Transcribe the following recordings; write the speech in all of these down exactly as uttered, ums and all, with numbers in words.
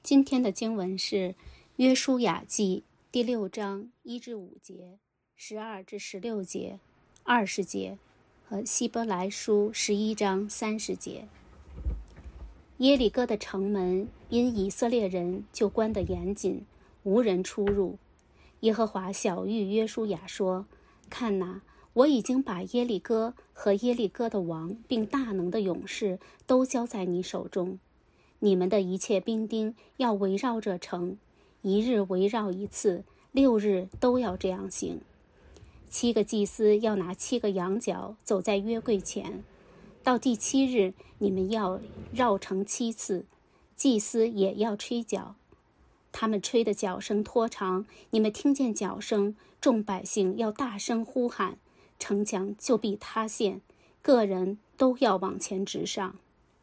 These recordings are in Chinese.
今天的经文是约书亚记第六章一至五节、十二至十六节、二十节和希伯来书十一章三十节。耶利哥的城门因以色列人就关得严谨，无人出入。耶和华晓谕约书亚说：看哪，我已经把耶利哥和耶利哥的王并大能的勇士都交在你手中。你们的一切兵丁要围绕这城，一日围绕一次，六日都要这样行。七个祭司要拿七个羊角走在约柜前，到第七日你们要绕城七次，祭司也要吹角。他们吹的角声拖长，你们听见角声，众百姓要大声呼喊，城墙就必塌陷，个人都要往前直上。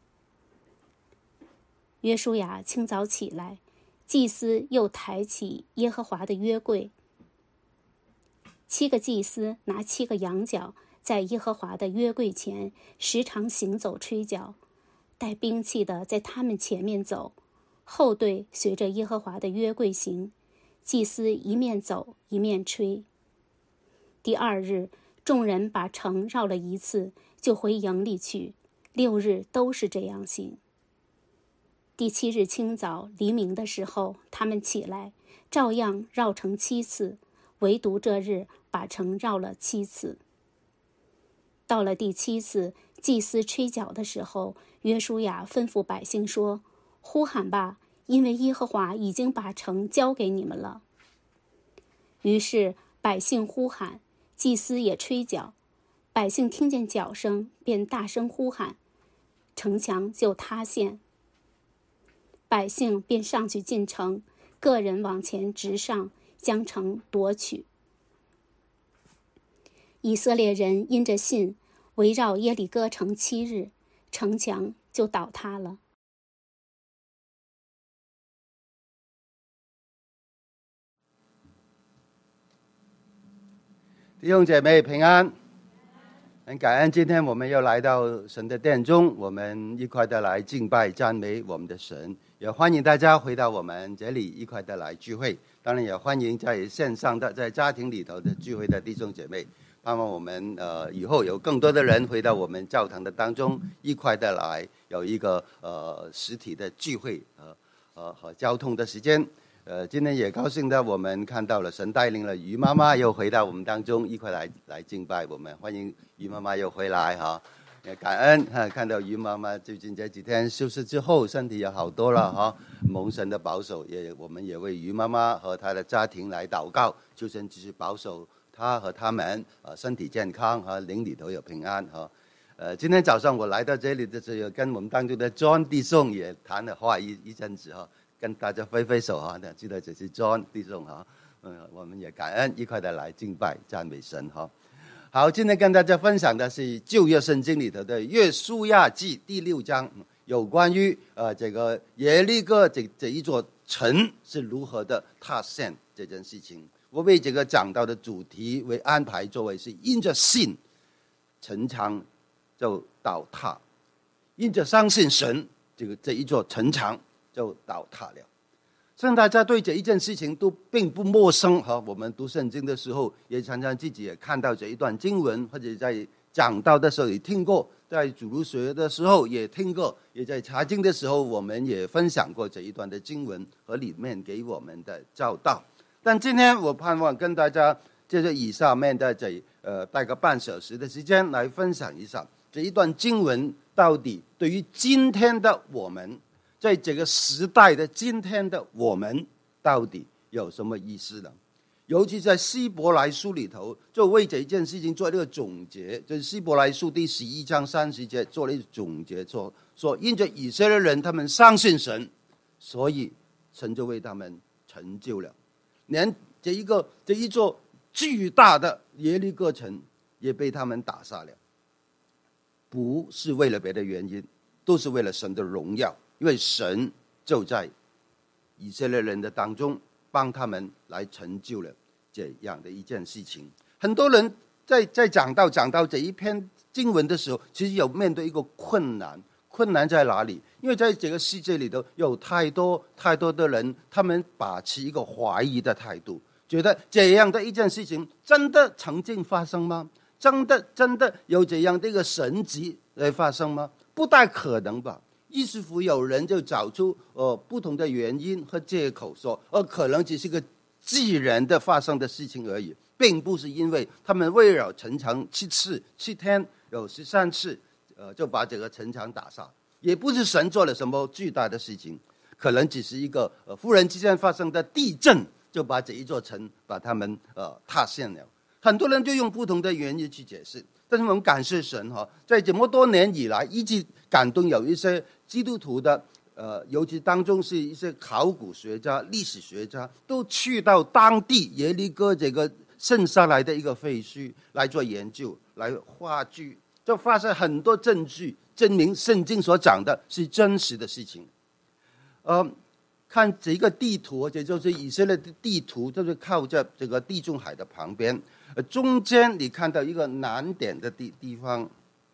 约书亚清早起来，祭司又抬起耶和华的约柜。七个祭司拿七个羊角，在耶和华的约柜前时常行走吹角，带兵器的在他们前面走，后队随着耶和华的约柜行，祭司一面走一面吹。第二日，众人把城绕了一次，就回营里去，六日都是这样行。第七日清早黎明的时候，他们起来，照样绕城七次，唯独这日把城绕了七次。到了第七次，祭司吹角的时候，约书亚吩咐百姓说：呼喊吧，因为耶和华已经把城交给你们了。于是百姓呼喊，祭司也吹角，百姓听见角声，便大声呼喊，城墙就塌陷。百姓便上去进城，个人往前直上，将城夺取。以色列人因着信，围绕耶利哥城七日，城墙就倒塌了。 弟兄姐妹平安，很感恩今天我们又来到神的殿中，我们一块的来敬拜赞美我们的神，也欢迎大家回到我们这里一块的来聚会。当然也欢迎在线上的在家庭里头的聚会的弟兄姐妹，盼望我们呃以后有更多的人回到我们教堂的当中，一块的来有一个呃实体的聚会和呃和交通的时间。呃，今天也高兴的，我们看到了神带领了于妈妈又回到我们当中，一块来来敬拜我们，欢迎于妈妈又回来哈，也感恩哈，看到于妈妈最近这几天休息之后，身体也好多了哈，蒙神的保守，也我们也为于妈妈和她的家庭来祷告，求神继续保守她和他们呃身体健康和灵里头有平安哈。呃，今天早上我来到这里的时候，跟我们当中的 John 弟兄也谈了话一一阵子哈。跟大家挥挥手哈，记得这是 John 弟兄哈，嗯，我们也感恩一块的来敬拜赞美神哈。好，今天跟大家分享的是旧约圣经里头的约书亚记第六章，有关于呃这个耶利哥这这一座城是如何的塌陷这件事情。我为这个讲到的主题为安排作为是因着信，城墙就倒塌；因着相信神，这个这一座城墙就倒塌了。虽然大家对这一件事情都并不陌生哈，我们读圣经的时候也常常自己也看到这一段经文，或者在讲道的时候也听过，在主日学的时候也听过，也在查经的时候我们也分享过这一段的经文和里面给我们的教导。但今天我盼望跟大家借着以下面的这呃大概半小时的时间来分享一下这一段经文到底对于今天的我们，在这个时代的今天的我们到底有什么意思呢？尤其在希伯来书里头，就为这一件事情做了一个总结，就是希伯来书第十一章三十节做了一个总结，说说因着以色列人他们相信神，所以神就为他们成就了，连这一个这一座巨大的耶利哥城也被他们打下了，不是为了别的原因，都是为了神的荣耀。因为神就在以色列人的当中帮他们来成就了这样的一件事情。很多人在在讲到讲到这一篇经文的时候，其实有面对一个困难困难在哪里？因为在这个世界里头有太多太多的人，他们把持一个怀疑的态度，觉得这样的一件事情真的曾经发生吗？真的真的有这样的一个神迹来发生吗？不太可能吧。于是乎有人就找出呃不同的原因和借口说，呃可能只是个自然的发生的事情而已，并不是因为他们围绕城墙七次七天有十三次，呃就把这个城墙打下，也不是神做了什么巨大的事情，可能只是一个呃忽然之间发生的地震，就把这一座城把他们呃塌陷了。很多人就用不同的原因去解释，但是我们感谢神哈，在这么多年以来，一直感动有一些基督徒的，呃，尤其当中是一些考古学家、历史学家，都去到当地耶利哥这个剩下来的一个废墟来做研究、来画据，就发现很多证据证明圣经所讲的是真实的事情。呃，看这个地图，这就是以色列的地图，就是靠在这个地中海的旁边。呃，中间你看到一个南点的地地方，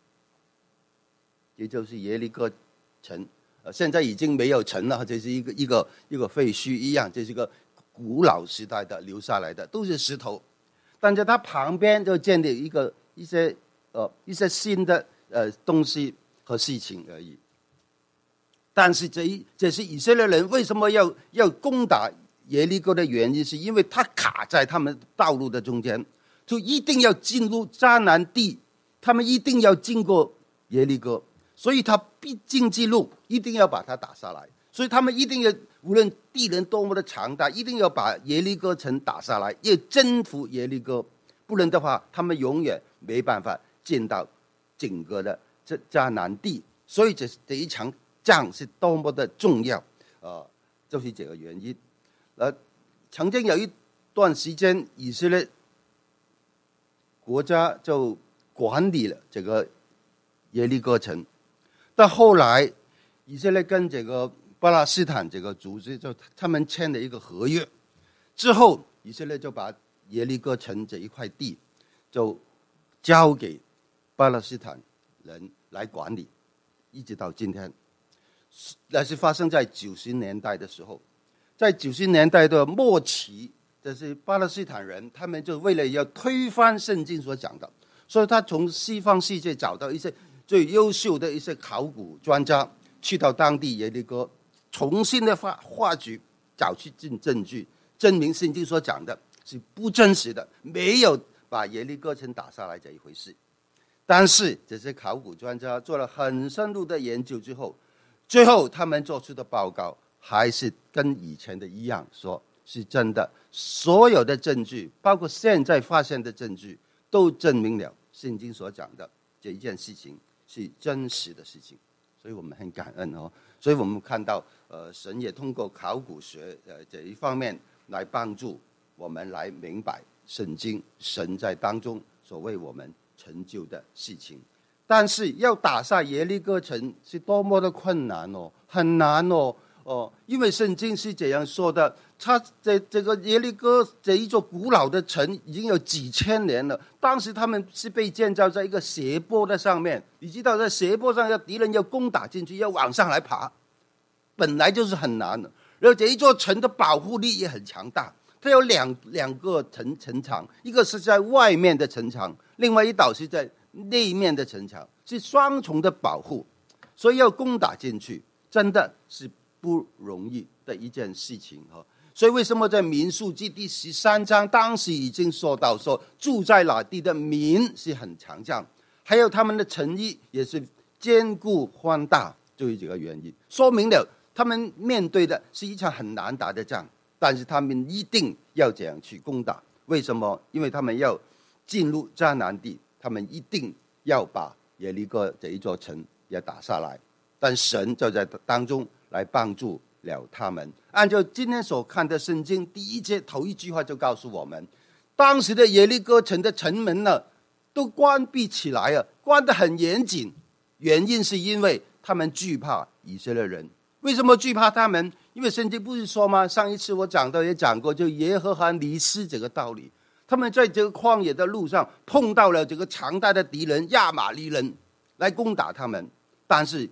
也就是耶利哥城，呃，现在已经没有城了，这是一个一个一个废墟一样，这是一个古老时代的留下来的，都是石头。但在它旁边就建立一个一些呃一些新的呃东西和事情而已。但是这一这是以色列人为什么要要攻打耶利哥的原因，是因为它卡在他们道路的中间。就一定要进入迦南地，他们一定要经过耶利哥，所以他必经之路一定要把它打下来，所以他们一定要，无论地人多么的强大，一定要把耶利哥城打下来，要征服耶利哥，不然的话他们永远没办法进到整个的这迦南地。所以这这一场仗是多么的重要，呃，就是这个原因。呃，曾经有一段时间以色列国家就管理了这个耶利哥城，但后来以色列跟这个巴勒斯坦这个组织就他们签了一个合约之后，以色列就把耶利哥城这一块地就交给巴勒斯坦人来管理，一直到今天。那是发生在九十年代的时候，在九十年代的末期，这是巴勒斯坦人，他们就为了要推翻圣经所讲的，所以他从西方世界找到一些最优秀的一些考古专家，去到当地耶利哥，重新的画画局，找去证据，证明圣经所讲的是不真实的，没有把耶利哥城打下来这一回事。但是这些考古专家做了很深入的研究之后，最后他们做出的报告还是跟以前的一样，说是真的，所有的证据，包括现在发现的证据，都证明了圣经所讲的这一件事情是真实的事情。所以我们很感恩哦。所以我们看到，呃，神也通过考古学呃这一方面来帮助我们来明白圣经神在当中所为我们成就的事情。但是要打下耶利哥城是多么的困难哦，很难哦。哦，因为圣经是这样说的，它这这个耶利哥这一座古老的城已经有几千年了。当时他们是被建造在一个斜坡的上面，你知道在斜坡上要敌人要攻打进去，要往上来爬，本来就是很难的。然后这一座城的保护力也很强大，它有两两个城城墙，一个是在外面的城墙，另外一道是在内面的城墙，是双重的保护，所以要攻打进去真的是不容易的一件事情。所以为什么在民数记第十三章当时已经说到说住在那地的民是很强壮，还有他们的诚意也是坚固宽大，就是这个原因，说明了他们面对的是一场很难打的仗，但是他们一定要这样去攻打。为什么？因为他们要进入迦南地，他们一定要把耶利哥这一座城也打下来，但神就在当中来帮助了他们。按照今天所看的圣经第一节头一句话就告诉我们，当时的耶利哥城的城门呢都关闭起来了，关得很严谨。原因是因为他们惧怕以色列人。为什么惧怕他们？因为圣经不是说吗？上一次我讲到也讲过，就耶和华尼斯这个道理。他们在这个旷野的路上碰到了这个强大的敌人亚玛力人来攻打他们，但是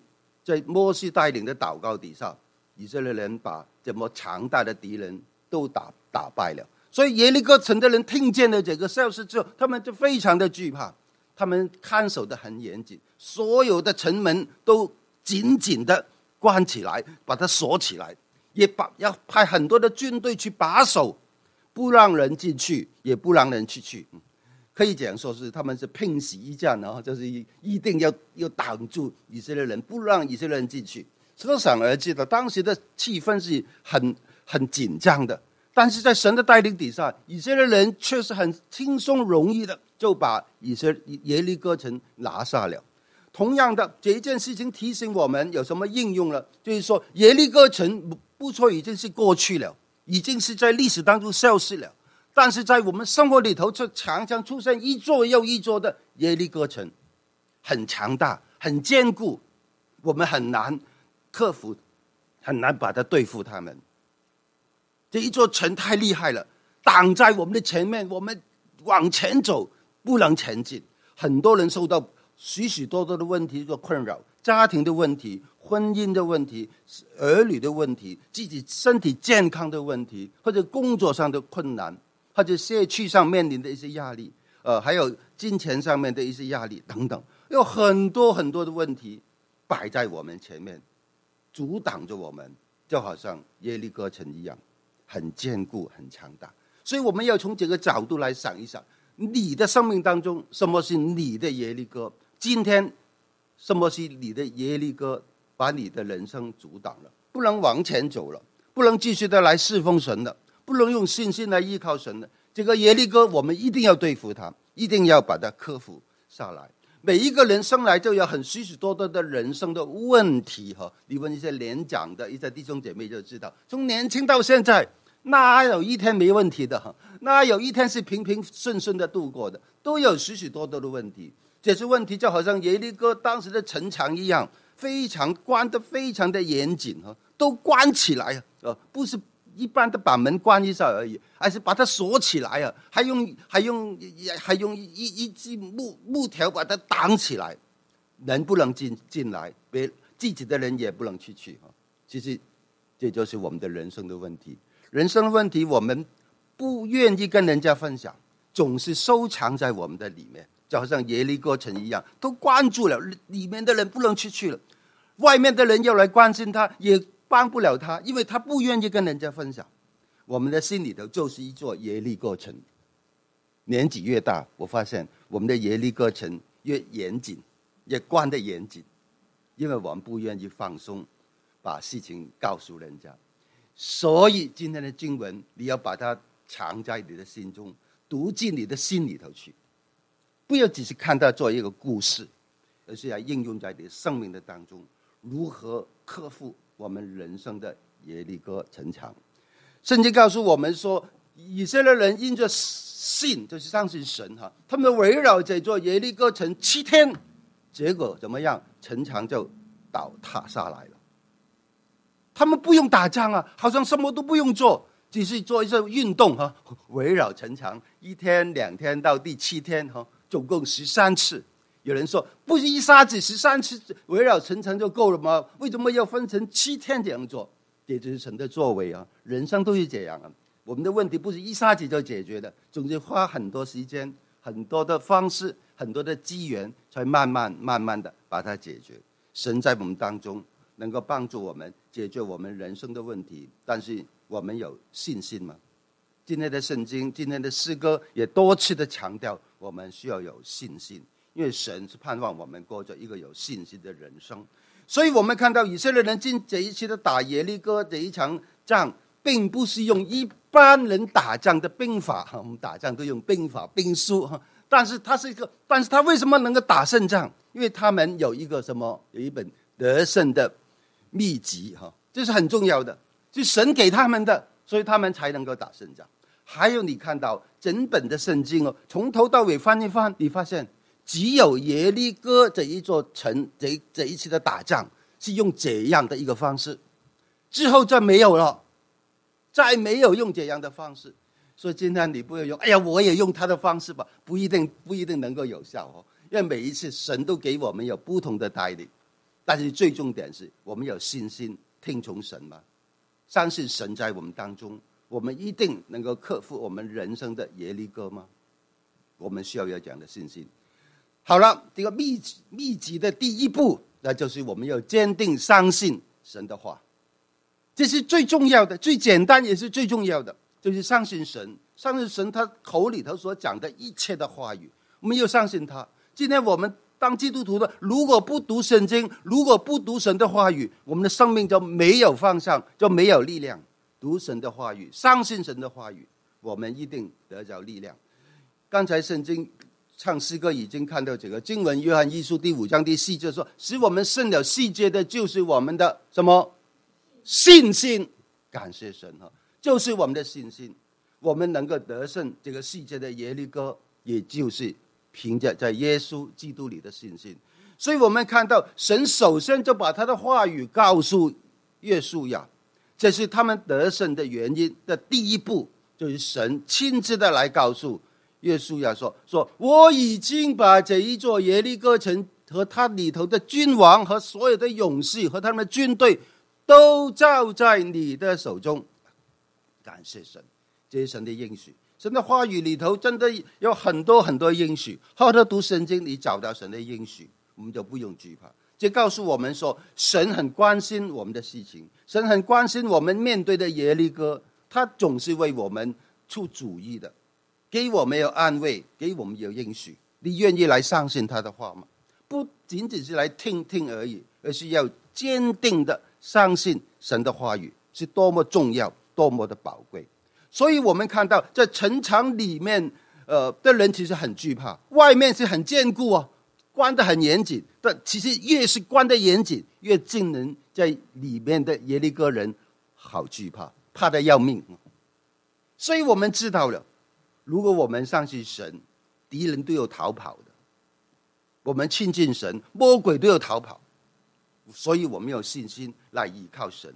在摩西带领的祷告底下，以色列人把这么强大的敌人都打打败了。所以耶利哥城的人听见了这个消息之后，他们就非常的惧怕，他们看守得很严谨，所有的城门都紧紧的关起来，把它锁起来，也把要派很多的军队去把守，不让人进去，也不让人出去。可以讲说是他们是拼死一战，然后就是一定要要挡住以色列人，不让以色列人进去。可想而知的，当时的气氛是很很紧张的。但是在神的带领底下，以色列人却是很轻松容易的就把以色列耶利哥城拿下了。同样的，这一件事情提醒我们有什么应用了？就是说，耶利哥城不错已经是过去了，已经是在历史当中消失了。但是在我们生活里头，却常常出现一座又一座的耶利哥城，很强大，很坚固，我们很难克服，很难把它对付他们。这一座城太厉害了，挡在我们的前面，我们往前走不能前进。很多人受到许许多多的问题的困扰，家庭的问题、婚姻的问题、儿女的问题、自己身体健康的问题，或者工作上的困难，或者社区上面临的一些压力，呃，还有金钱上面的一些压力等等，有很多很多的问题摆在我们前面，阻挡着我们，就好像耶利哥城一样，很坚固，很强大。所以我们要从这个角度来想一想，你的生命当中，什么是你的耶利哥？今天，什么是你的耶利哥，把你的人生阻挡了，不能往前走了，不能继续的来侍奉神了，不能用信心来依靠神了。这个耶利哥，我们一定要对付它，一定要把它克服下来。每一个人生来就有很许许多多的人生的问题哈，你问一些年长的一些弟兄姐妹就知道，从年轻到现在，哪有一天没问题的哈？哪有一天是平平顺顺的度过的？都有许许多多的问题。这些问题就好像耶利哥当时的城墙一样，非常关得非常的严谨哈，都关起来啊，不是一般的把门关一下而已，而是把它锁起来啊，还用还用还用一一支木木条把它挡起来，人不能进进来，别自己的人也不能出去啊。其实这就是我们的人生的问题。人生的问题，我们不愿意跟人家分享，总是收藏在我们的里面，就好像耶利哥城一样，都关住了，里面的人不能出去了，外面的人要来关心他，也帮不了他，因为他不愿意跟人家分享。我们的心里头就是一座耶利哥城。年纪越大，我发现我们的耶利哥城越严谨，越关得严谨，因为我们不愿意放松，把事情告诉人家。所以今天的经文，你要把它藏在你的心中，读进你的心里头去，不要只是看它做一个故事，而是要应用在你的生命的当中，如何克服我们人生的耶利哥城墙。圣经告诉我们说，以色列人因着信，就是相信神哈，他们围绕这座耶利哥城七天，结果怎么样？城墙就倒塌下来了。他们不用打仗啊，好像什么都不用做，只是做一些运动哈，围绕城墙一天两天到第七天哈，总共十三次。有人说，不是一下子十三次围绕城墙就够了吗？为什么要分成七天这样做？这就是神的作为啊！人生都是这样啊。我们的问题不是一下子就解决的，总是花很多时间、很多的方式、很多的机缘，才慢慢、慢慢的把它解决。神在我们当中能够帮助我们解决我们人生的问题，但是我们有信心吗？今天的圣经、今天的诗歌也多次的强调，我们需要有信心，因为神是盼望我们过着一个有信心的人生。所以我们看到以色列人进这一次的打耶利哥这一场仗，并不是用一般人打仗的兵法，我们打仗都用兵法兵书，但是他是一个，但是他为什么能够打胜仗？因为他们有一个什么？有一本得胜的秘籍，这是很重要的，是神给他们的，所以他们才能够打胜仗。还有你看到整本的圣经哦，从头到尾翻一翻，你发现只有耶利哥这一座城，这这一次的打仗是用这样的一个方式，之后再没有了，再没有用这样的方式。所以今天你不要用，哎呀，我也用他的方式吧，不一定不一定能够有效哦。因为每一次神都给我们有不同的带领， 但是最重点是我们有信心听从神吗？相信神在我们当中，我们一定能够克服我们人生的耶利哥吗？我们需要有这样的信心。好了，这个秘秘籍的第一步，那就是我们要坚定相信神的话。这是最重要的，最简单也是最重要的，就是相信神，相信神他口里头所讲的一切的话语，我们要相信他。今天我们当基督徒的，如果不读圣经，如果不读神的话语，我们的生命就没有方向，就没有力量。读神的话语，相信神的话语，我们一定得着力量。刚才圣经唱诗歌已经看到这个经文，约翰一书第五章第四节说，使我们胜了世界的就是我们的什么信心。感谢神，就是我们的信心，我们能够得胜这个世界的耶利哥，也就是凭着在耶稣基督里的信心。所以我们看到神首先就把他的话语告诉约书亚，这是他们得胜的原因的第一步，就是神亲自的来告诉约书亚说说我已经把这一座耶利哥城和他里头的君王和所有的勇士和他们的军队都交在你的手中。感谢神，这是神的应许。神的话语里头真的有很多很多应许，好好读圣经，你找到神的应许，我们就不用惧怕。这告诉我们说，神很关心我们的事情，神很关心我们面对的耶利哥，他总是为我们出主意的，给我们有安慰，给我们有应许。你愿意来相信他的话吗？不仅仅是来听听而已，而是要坚定的相信神的话语是多么重要，多么的宝贵。所以我们看到在城墙里面呃的人其实很惧怕，外面是很坚固哦，关得很严谨，但其实越是关得严谨，越令人在里面的耶利哥人好惧怕，怕得要命。所以我们知道了，如果我们相信神，敌人都有逃跑的，我们亲近神，魔鬼都有逃跑。所以我们有信心来依靠神。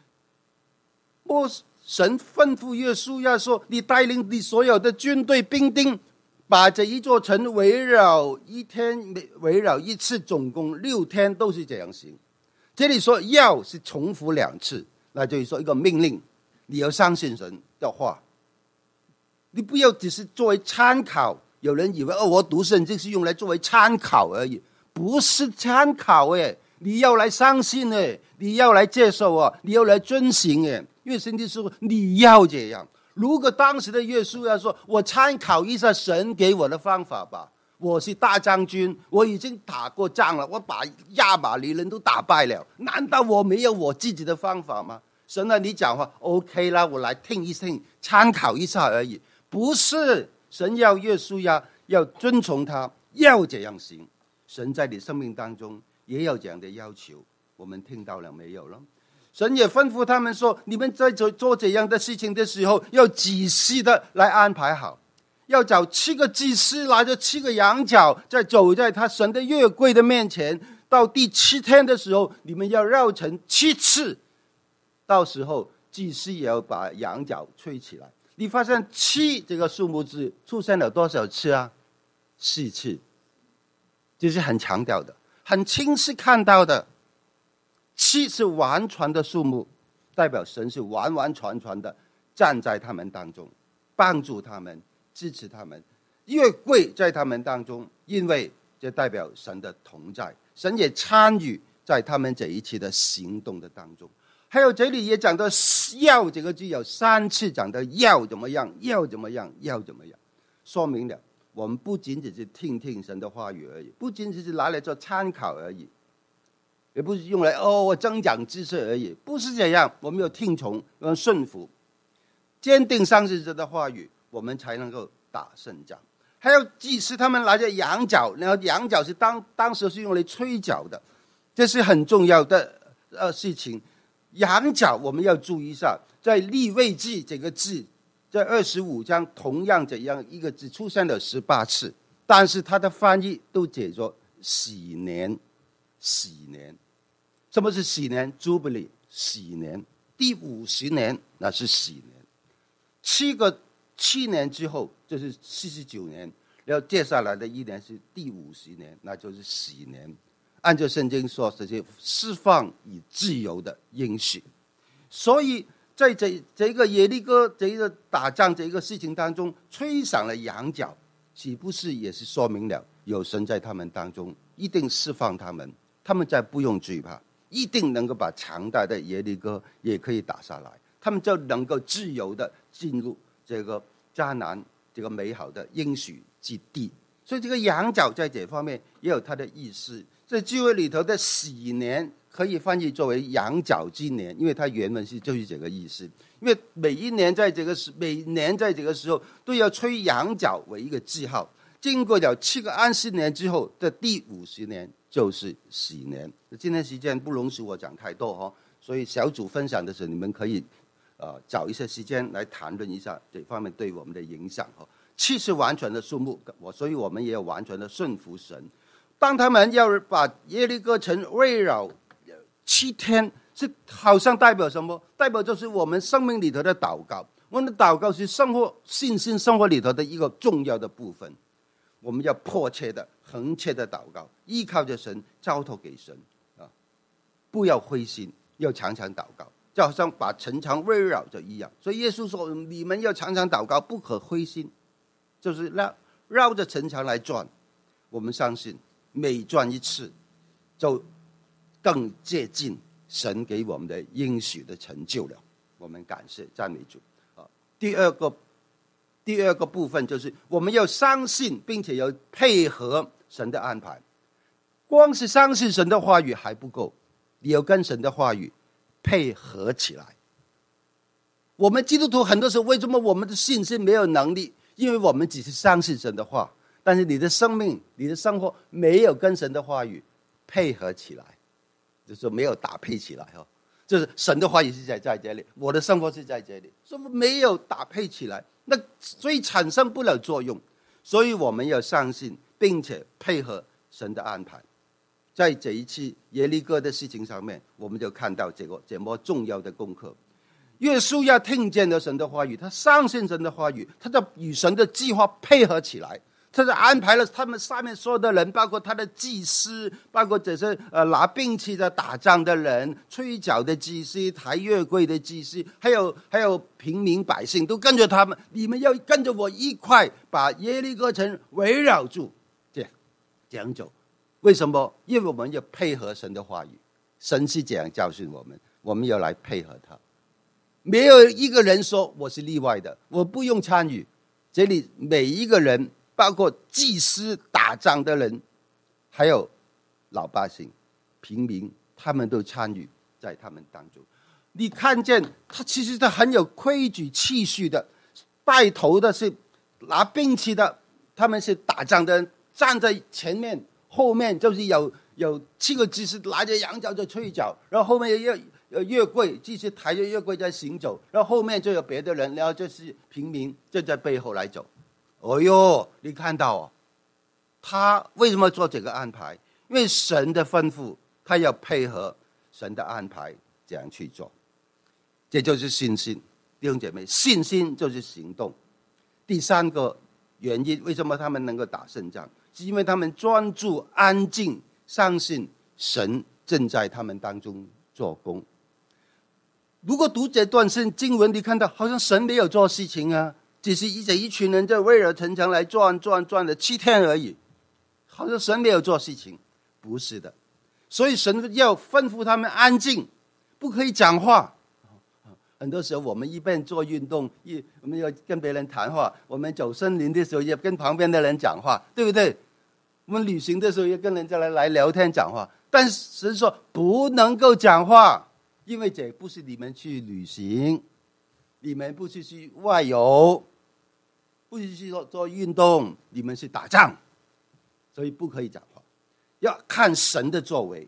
神吩咐约书亚说，你带领你所有的军队兵丁，把这一座城围绕一天，围绕一次，总共六天都是这样行。这里说要是重复两次，那就是说一个命令，你要相信神的话，你不要只是作为参考。有人以为哦，我读圣经是用来作为参考而已，不是参考诶，你要来相信诶，你要来接受啊，你要来遵行诶。因为圣经说你要这样。如果当时的约书亚说，我参考一下神给我的方法吧，我是大将军，我已经打过仗了，我把亚玛力人都打败了，难道我没有我自己的方法吗？神啊，你讲话 OK 啦，我来听一听，参考一下而已。不是，神要约书亚要遵从他，要这样行。神在你生命当中也有这样的要求，我们听到了没有了？神也吩咐他们说，你们在做这样的事情的时候，要仔细的来安排好，要找七个祭司拿着七个羊角，再走在他神的约柜的面前。到第七天的时候，你们要绕城七次，到时候祭司也要把羊角吹起来。你发现七这个数目字出现了多少次啊？四次，这是很强调的，很清晰看到的。七是完全的数目，代表神是完完全全的站在他们当中，帮助他们，支持他们，约柜在他们当中，因为这代表神的同在，神也参与在他们这一次的行动的当中。还有这里也讲到要这个字有三次讲到要怎么样，要怎么样，要怎么样，说明了我们不仅仅是听听神的话语而已，不仅仅是拿来做参考而已，也不是用来哦我增长知识而已，不是这样。我们要听从，要顺服，坚定相信神的话语，我们才能够打胜仗。还有祭司他们拿着羊角，然后羊角是当当时是用来吹角的，这是很重要的呃事情。羊角我们要注意一下，在利未记这个字，在二十五章同样这样一个字出现了十八次，但是它的翻译都解作喜年。喜年，什么是喜年 ？Jubilee 喜年，第五十年那是喜年，七个七年之后就是四十九年，然后接下来的一年是第五十年，那就是喜年。 按照圣经说，这些释放与自由的应许。所以在这这个耶利哥这个打仗这个事情当中，吹响了羊角，岂不是也是说明了有神在他们当中，一定释放他们，他们再不用惧怕，一定能够把强大的耶利哥也可以打下来，他们就能够自由的进入这个迦南这个美好的应许之地。所以这个羊角在这方面也有它的意思。在聚会里头的喜年可以翻译作为羊角之年，因为它原文是就是这个意思。因为每一年在这个时每年在这个时候都要吹羊角为一个记号，经过了七个安息年之后的第五十年就是喜年。今天时间不容许我讲太多哈，所以小组分享的时候你们可以呃找一些时间来谈论一下这方面对我们的影响哈。七是完全的数目，我所以我们也有完全的顺服神。当他们要把耶利哥城围绕七天，是好像代表什么？代表就是我们生命里头的祷告。我们的祷告是生活信心生活里头的一个重要的部分。我们要迫切的、恒切的祷告，依靠着神，交托给神啊！不要灰心，要常常祷告，就好像把城墙围绕着一样。所以耶稣说：“你们要常常祷告，不可灰心。”就是绕绕着城墙来转，我们相信每转一次，就更接近神给我们的应许的成就了。我们感谢赞美主啊！第二个，第二个部分就是我们要相信，并且要配合神的安排。光是相信神的话语还不够，你要跟神的话语配合起来。我们基督徒很多时候为什么我们的信心没有能力？因为我们只是相信神的话，但是你的生命、你的生活没有跟神的话语配合起来，就是没有搭配起来哦。就是神的话语是在在这里，我的生活是在这里，所以没有搭配起来，那所以产生不了作用。所以我们要相信，并且配合神的安排。在这一次耶利哥的事情上面，我们就看到这个这么重要的功课。耶稣要听见了神的话语，他相信神的话语，他就与神的计划配合起来，他就安排了他们上面所有的人，包括他的祭司，包括这些呃拿兵器的打仗的人，吹角的祭司，抬月柜的祭司，还有还有平民百姓都跟着他们，你们要跟着我一块把耶利哥城围绕住，这样这样走。为什么？因为我们要配合神的话语，神是这样教训我们，我们要来配合他。没有一个人说我是例外的，我不用参与。这里每一个人，包括祭司、打仗的人，还有老百姓、平民，他们都参与在他们当中。你看见他其实他很有规矩、秩序的，带头的是拿兵器的，他们是打仗的人，站在前面，后面就是有有七个祭司拿着羊角在吹角，然后后面又呃，月柜继续抬着月柜在行走，然后后面就有别的人，然后就是平民就在背后来走。哦哟，你看到哦，他为什么做这个安排？因为神的吩咐，他要配合神的安排这样去做，这就是信心。弟兄姐妹，信心就是行动。第三个原因，为什么他们能够打胜仗？是因为他们专注、安静，相信神正在他们当中做工。如果读这段圣经文，你看到好像神没有做事情啊，只是一这一群人在围绕城墙来转转转了七天而已，好像神没有做事情。不是的，所以神要吩咐他们安静，不可以讲话。很多时候我们一边做运动，一我们要跟别人谈话，我们走森林的时候也跟旁边的人讲话，对不对？我们旅行的时候也跟人家来来聊天讲话，但是神说不能够讲话。因为这不是你们去旅行，你们不是去外游，不是去做做运动，你们是打仗，所以不可以讲话，要看神的作为。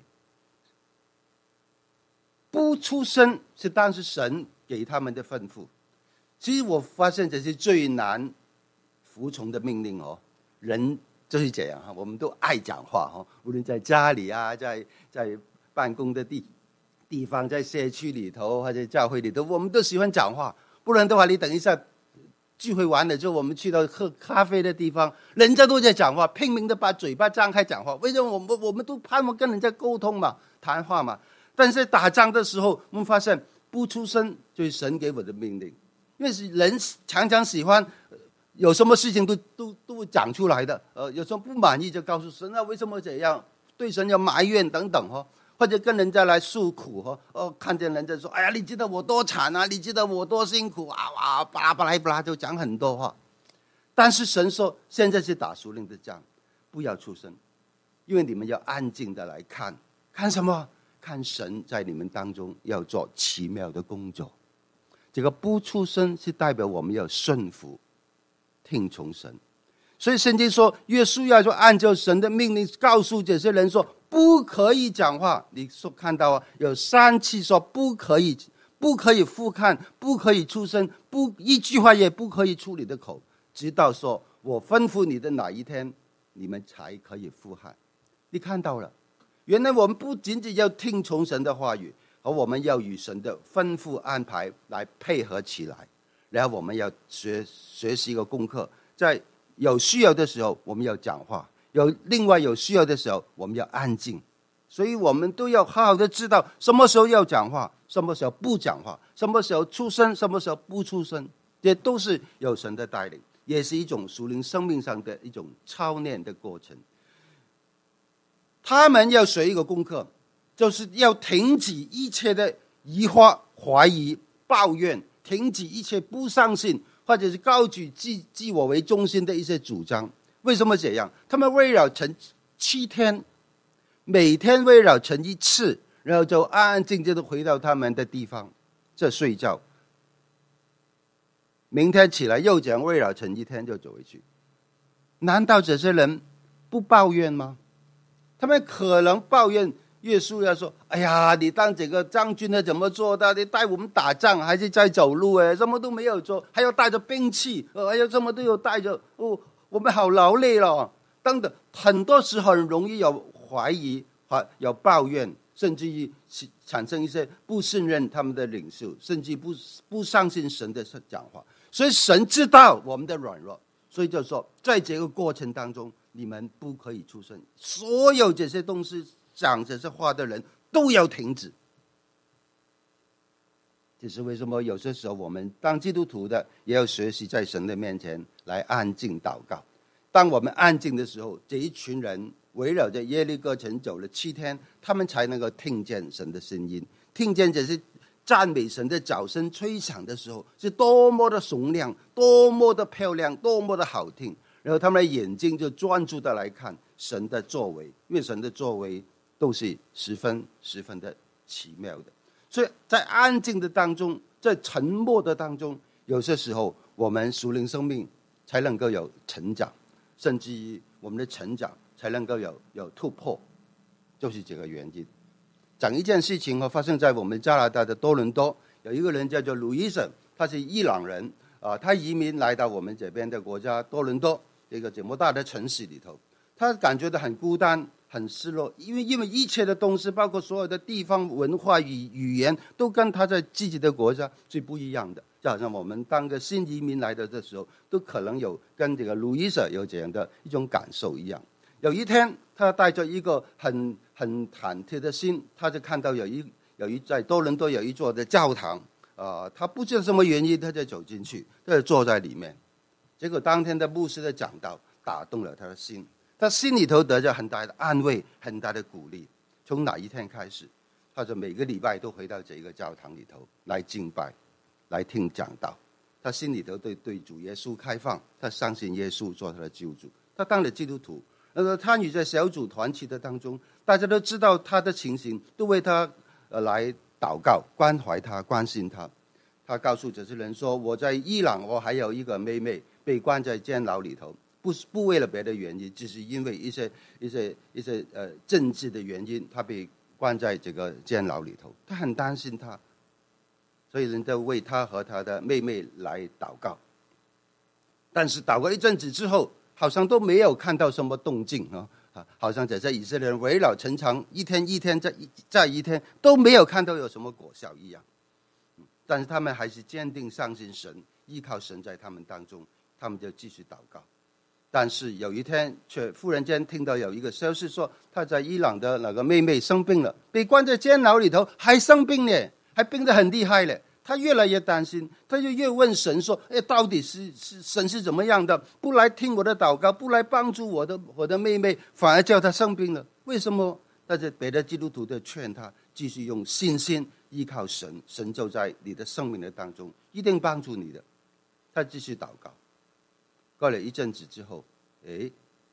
不出声是当时神给他们的吩咐。其实我发现这是最难服从的命令哦。人就是这样哈，我们都爱讲话哈，无论在家里啊，在在办公的地。地方在社区里头或者教会里头，我们都喜欢讲话，不然的话你等一下聚会完了之后，我们去到喝咖啡的地方，人家都在讲话，拼命的把嘴巴张开讲话。为什么我们我们都盼望跟人家沟通嘛，谈话嘛？但是打仗的时候，我们发现不出声就是神给我的命令，因为是人常常喜欢有什么事情都都都讲出来的。呃，有时候不满意就告诉神，那为什么这样？对神要埋怨等等哈。或者跟人家来诉苦哈，哦，看见人家说，哎呀，你知道我多惨啊，你知道我多辛苦啊，哇，巴拉巴拉巴拉就讲很多话。但是神说，现在是打属灵的仗，不要出声，因为你们要安静的来看，看什么？看神在你们当中要做奇妙的工作。这个不出声是代表我们要顺服、听从神。所以圣经说，约书亚就按照神的命令告诉这些人说，不可以讲话。你说看到啊，有三次说不可以，不可以复看，不可以出声，不一句话也不可以出你的口，直到说我吩咐你的哪一天，你们才可以复看。你看到了，原来我们不仅仅要听从神的话语，而我们要与神的吩咐安排来配合起来。然后我们要学学习一个功课，在有需要的时候我们要讲话，有另外有需要的时候我们要安静。所以我们都要好好的知道什么时候要讲话，什么时候不讲话，什么时候出声，什么时候不出声，这都是有神的带领，也是一种属灵生命上的一种操练的过程。他们要学一个功课，就是要停止一切的疑惑、怀疑、抱怨，停止一切不相信或者是高举自自我为中心的一些主张。为什么这样？他们围绕成七天，每天围绕成一次，然后就安安静静的回到他们的地方，这睡觉。明天起来又讲围绕成一天就走回去。难道这些人不抱怨吗？他们可能抱怨约书亚说，哎呀，你当这个将军的怎么做的？你带我们打仗还是在走路，哎，什么都没有做，还要带着兵器，还有什么都有带着，哦，我们好劳累了等等。很多时候很容易有怀疑，有抱怨，甚至于产生一些不信任他们的领袖，甚至不不相信神的讲话。所以神知道我们的软弱，所以就说在这个过程当中，你们不可以出声，所有这些东西讲这些话的人都要停止。这是为什么有些时候我们当基督徒的也要学习在神的面前来安静祷告。当我们安静的时候，这一群人围绕着耶利哥城走了七天，他们才能够听见神的声音，听见这些赞美神的掌声吹响的时候是多么的洪亮，多么的漂亮，多么的好听。然后他们的眼睛就专注的来看神的作为，因为神的作为都是十分十分的奇妙的。所以在安静的当中，在沉默的当中，有些时候我们属灵生命才能够有成长，甚至于我们的成长才能够有有突破，就是这个原因。讲一件事情发生在我们加拿大的多伦多，有一个人叫做路易斯，他是伊朗人啊，他移民来到我们这边的国家多伦多这个这么大的城市里头，他感觉到很孤单，很失落，因为因为一切的东西，包括所有的地方文化与语言，都跟他在自己的国家是不一样的。就好像我们当个新移民来的的时候，都可能有跟这个路易斯有这样的一种感受一样。有一天，他带着一个很很忐忑的心，他就看到有一有一在多伦多有一座的教堂，呃，他不知道什么原因，他就走进去，他就坐在里面。结果当天的牧师的讲道打动了他的心，他心里头得着很大的安慰，很大的鼓励。从哪一天开始，他就每个礼拜都回到这个教堂里头来敬拜，来听讲道。他心里头对对主耶稣开放，他相信耶稣做他的救主，他当了基督徒。呃，参与在小组团契的当中，大家都知道他的情形，都为他呃来祷告，关怀他，关心他。他告诉这些人说，我在伊朗，我还有一个妹妹被关在监牢里头，不是不为了别的原因，只是因为一些一些一些呃政治的原因，他被关在这个监牢里头。他很担心他，所以人家为他和他的妹妹来祷告。但是祷告一阵子之后，好像都没有看到什么动静啊，好像这些以色列人围绕城墙一天一天再一再一天都没有看到有什么果效一样。但是他们还是坚定相信神， 依靠神在他们当中，他们就继续祷告。但是有一天却忽然间听到有一个消息说，他在伊朗的那个妹妹生病了，被关在监牢里头，还生病呢，还病得很厉害了。他越来越担心，他就越问神说：哎，到底是是神是怎么样的？不来听我的祷告，不来帮助我的我的妹妹，反而叫她生病了，为什么？但是别的基督徒就劝他继续用信心依靠神，神就在你的生命的当中一定帮助你的。他继续祷告，过了一阵子之后，诶，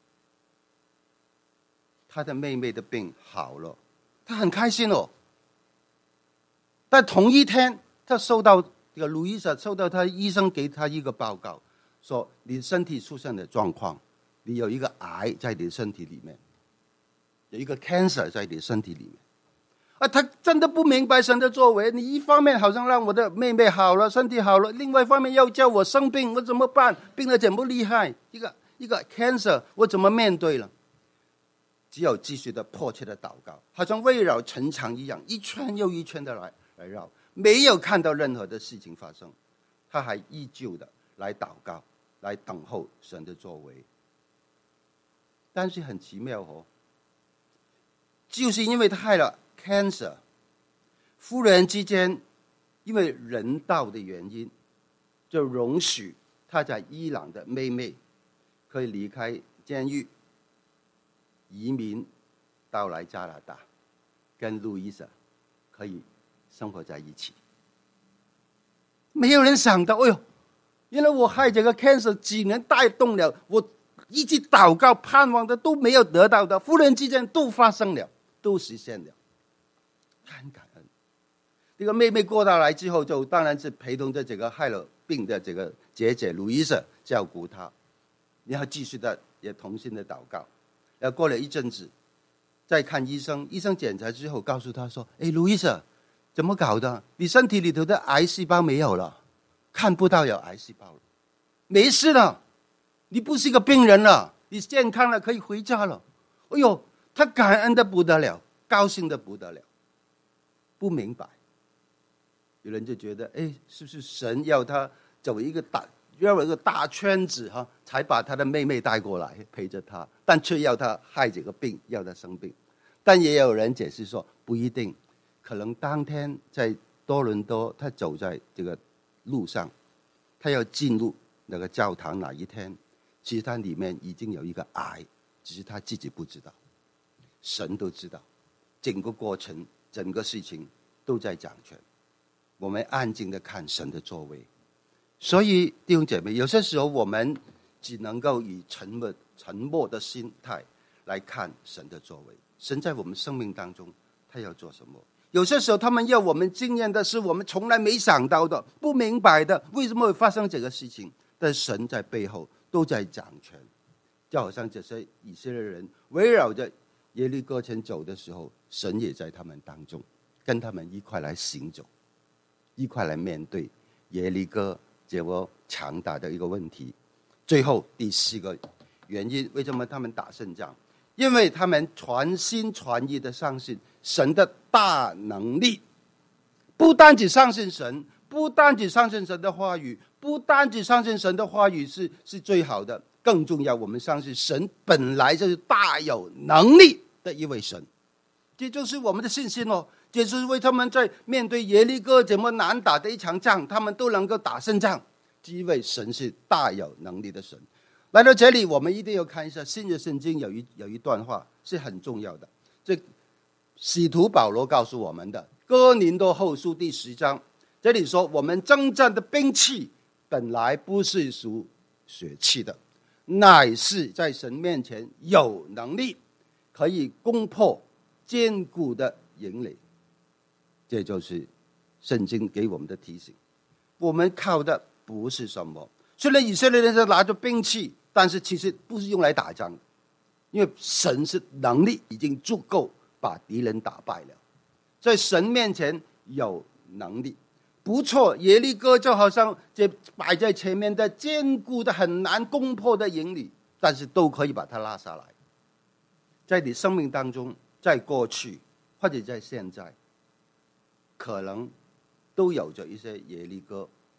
他的妹妹的病好了，他很开心哦。但同一天，他收到这个路易莎收到他医生给他一个报告，说你身体出现的状况，你有一个癌在你的身体里面，有一个 cancer 在你的身体里面。啊，他真的不明白神的作为，你一方面好像让我的妹妹好了，身体好了，另外一方面又叫我生病，我怎么办？病得这么厉害，一个一个 cancer， 我怎么面对了？只有继续的迫切的祷告，好像围绕城墙一样，一圈又一圈的来来绕，没有看到任何的事情发生，他还依旧的来祷告，来等候神的作为。但是很奇妙哦，就是因为他害了 cancer， 忽然之间因为人道的原因，就容许他在伊朗的妹妹可以离开监狱，移民到来加拿大，跟路易莎可以生活在一起。没有人想到，哎呦，原来我害这个 cancer 几年带动了我一直祷告盼望的都没有得到的，忽然之间都发生了，都实现了。很感恩。这个妹妹过到来之后，就当然是陪同着这个害了病的这个姐姐路易莎照顾她，然后继续的也同心的祷告。然后过了一阵子，再看医生，医生检查之后告诉她说：“哎，路易莎，怎么搞的？你身体里头的癌细胞没有了，看不到有癌细胞了，没事了，你不是一个病人了，你健康了，可以回家了。”哎呦，她感恩的不得了，高兴的不得了。不明白，有人就觉得，哎，是不是神要他走一个大，要一个大圈子哈，才把他的妹妹带过来陪着他，但却要他害这个病，要他生病。但也有人解释说，不一定，可能当天在多伦多，他走在这个路上，他要进入那个教堂哪一天，其实他里面已经有一个癌，只是他自己不知道，神都知道，整个过程。整个事情都在掌权，我们安静的看神的作为。所以弟兄姐妹，有些时候我们只能够以沉默沉默的心态来看神的作为。神在我们生命当中他要做什么？有些时候他们要我们经验的是我们从来没想到的，不明白的，为什么会发生这个事情？但神在背后都在掌权。就好像这些以色列人围绕着耶利哥城走的时候，神也在他们当中，跟他们一块来行走，一块来面对耶利哥这个强大的一个问题。最后第四个原因，为什么他们打胜仗？因为他们全心全意的相信神的大能力，不单只相信神，不单只相信神的话语，不单只相信神的话语是是最好的，更重要，我们相信神本来就是大有能力的一位神。这就是我们的信心哦，这就是为他们在面对耶利哥这么难打的一场仗，他们都能够打胜仗，因为神是大有能力的神。来到这里，我们一定要看一下新约圣经有一有一段话是很重要的，这使徒保罗告诉我们的，哥林多后书第十章，这里说，我们征战的兵器本来不是属血气的，乃是在神面前有能力，可以攻破坚固的营垒。这就是圣经给我们的提醒。我们靠的不是什么，虽然以色列人是拿着兵器，但是其实不是用来打仗的，因为神是能力已经足够把敌人打败了，在神面前有能力。不错，耶利哥就好像这摆在前面的坚固的很难攻破的营垒，但是都可以把它拉下来。在你生命当中，在过去或者在现在，可能都有着一些耶利哥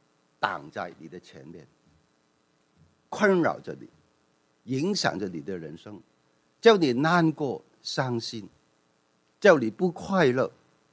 挡在你的前面，困扰着你，影响着你的人生，叫你难过伤心，叫你不快乐。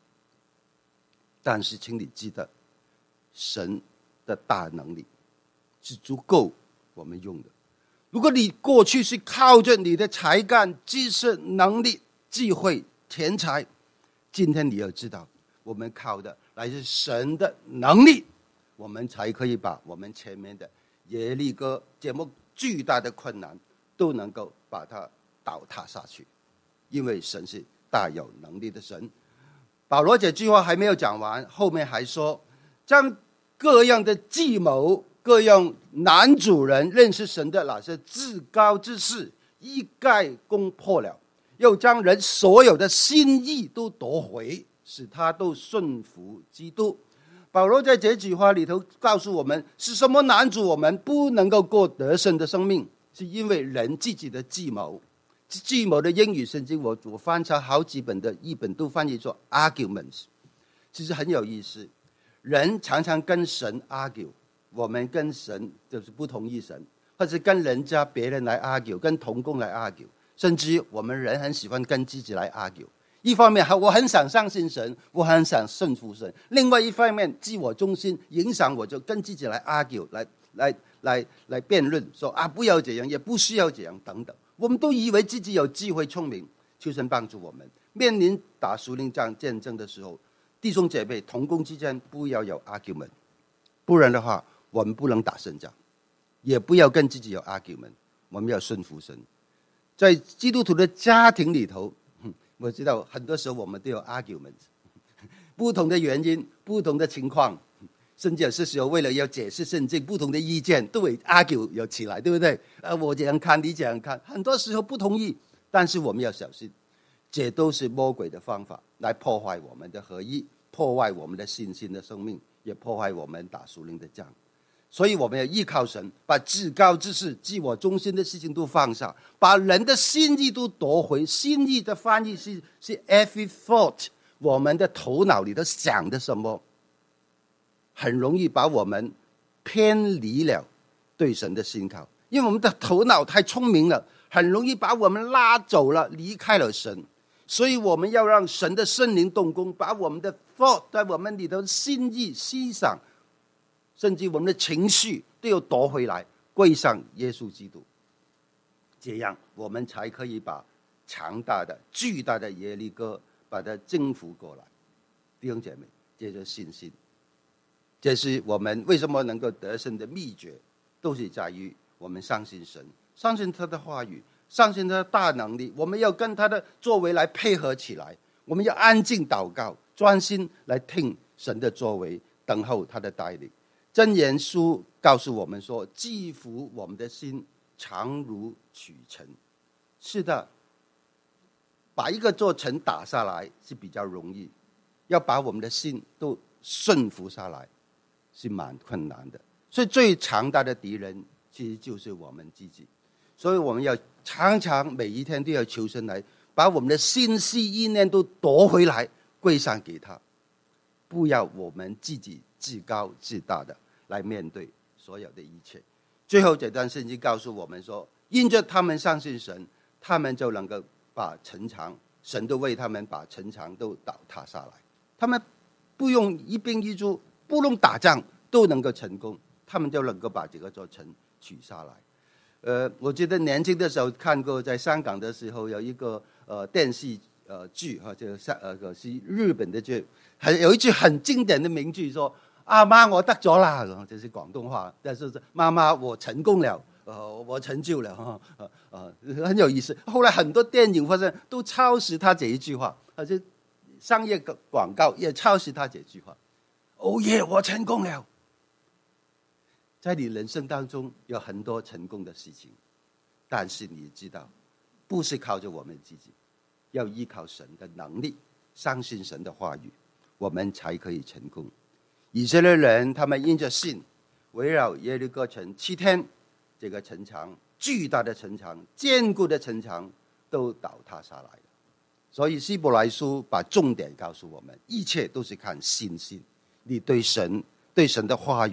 但是请你记得，神的大能力是足够我们用的。如果你过去是靠着你的才干、知识、能力、智慧、钱财，今天你要知道，我们靠的乃是神的能力，我们才可以把我们前面的耶利哥这么巨大的困难都能够把它倒塌下去，因为神是大有能力的神。保罗这句话还没有讲完，后面还说，将各样的计谋、各样男主人认识神的那些至高之事一概攻破了，又将人所有的心意都夺回，使他都顺服基督。保罗在这句话里头告诉我们，是什么拦阻我们不能够过得胜的生命？是因为人自己的计谋。计谋的英语圣经，我我翻查好几本的译本都翻译作 arguments， 其实很有意思。人常常跟神 argue， 我们跟神就是不同意神，或者跟人家别人来 argue， 跟同工来 argue， 甚至我们人很喜欢跟自己来 argue。一方面我很想相信神，我很想顺服神；另外一方面自我中心影响我，就跟自己来 argue， 来来来来辩论，说啊不要这样，也不需要这样等等。我们都以为自己有智慧聪明，求神帮助我们。面临打属灵战战争的时候，弟兄姐妹同工之间不要有 argument， 不然的话我们不能打胜仗。也不要跟自己有 argument， 我们要顺服神。在基督徒的家庭里头，我知道很多时候我们都有 argument， 不同的原因，不同的情况，甚至有些时候为了要解释圣经，不同的意见都会 argue 有起来，对不对？呃，我这样看，你这样看，很多时候不同意，但是我们要小心，这都是魔鬼的方法，来破坏我们的合一，破坏我们的信心的生命，也破坏我们打属灵的仗。所以我们要依靠神，把至高之事、自我中心的事情都放下，把人的心意都夺回。心意的翻译是是 every thought， 我们的头脑里头想的什么，很容易把我们偏离了对神的信靠，因为我们的头脑太聪明了，很容易把我们拉走了，离开了神。所以我们要让神的圣灵动工，把我们的 thought 在我们里头心意、思想，甚至我们的情绪都要夺回来，归向耶稣基督。这样我们才可以把强大的、巨大的耶利哥把它征服过来。弟兄姐妹，这就是信心。这是我们为什么能够得胜的秘诀，都是在于我们相信神，相信他的话语，相信他的大能力。我们要跟他的作为来配合起来，我们要安静祷告，专心来听神的作为，等候他的带领。箴言书告诉我们说，制服我们的心常如取城。是的，把一个座城打下来是比较容易，要把我们的心都顺服下来是蛮困难的。所以最强大的敌人其实就是我们自己。所以我们要常常每一天都要求神来把我们的心思意念都夺回来，归上给他，不要我们自己自高自大的来面对所有的一切。最后这段圣经告诉我们说，因着他们相信神，他们就能够把城墙，神都为他们把城墙都倒塌下来。他们不用一兵一卒，不用打仗都能够成功，他们就能够把这个座城取下来。呃，我记得年轻的时候看过，在香港的时候有一个呃电视呃剧哈，就呃是日本的剧，还有一句很经典的名句说：“阿媽我得咗啦”，這是廣東話，但是媽媽我成功了，呃我成就了，呃呃很有意思。後來很多電影發生都抄襲他這一句話，而且商業廣告也抄襲他這句話。哦耶，我成功了。在你人生當中有很多成功的事情，但是你知道，不是靠着我們自己，要依靠神的能力，相信神的話語，我們才可以成功。以色列人他們因着信，圍繞耶利哥城七天，這個城牆巨大的城牆、堅固的城牆都倒塌下來了。所以希伯來書把重點告訴我們，一切都是看信心。你對神、對神的話語、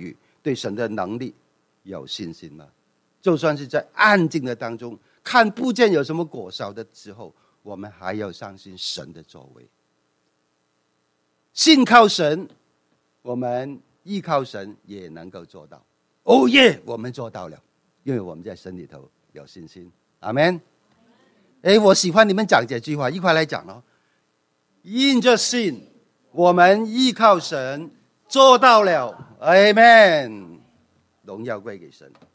对神的能力有信心吗？就算是在安静的当中，看不见有什么果效的时候，我们还要相信神的作为。信靠神，我们依靠神也能够做到。哦耶，我们做到了，因为我们在神里头有信心。阿们。哎，我喜欢你们讲这句话，一块来讲哦。因着信，我们依靠神，做到了。阿们。荣耀归给神。